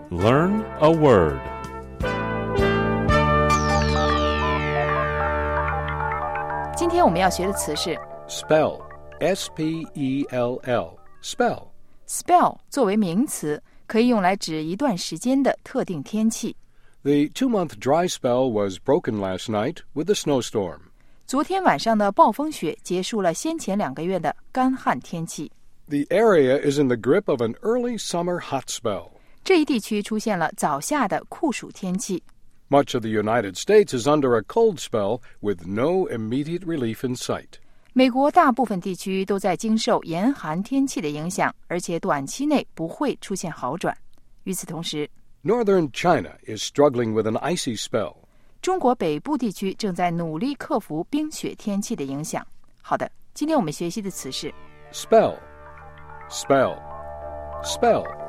Learn a word. 今天我们要学的词是 Spell, S-P-E-L-L, spell. spell 作为名词，可以用来指一段时间的特定天气。 The 2-month dry spell was broken last night with a snowstorm. 昨天晚上的暴风雪结束了先前2个月的干旱天气。 The area is in the grip of an early summer hot spell. 这一地区出现了早夏的酷暑天气。 Much of the United States is under a cold spell with no immediate relief in sight. 美国大部分地区都在经受严寒天气的影响，而且短期内不会出现好转。与此同时， Northern China is struggling with an icy spell. 中国北部地区正在努力克服冰雪天气的影响。好的，今天我们学习的词是 Spell, spell, spell.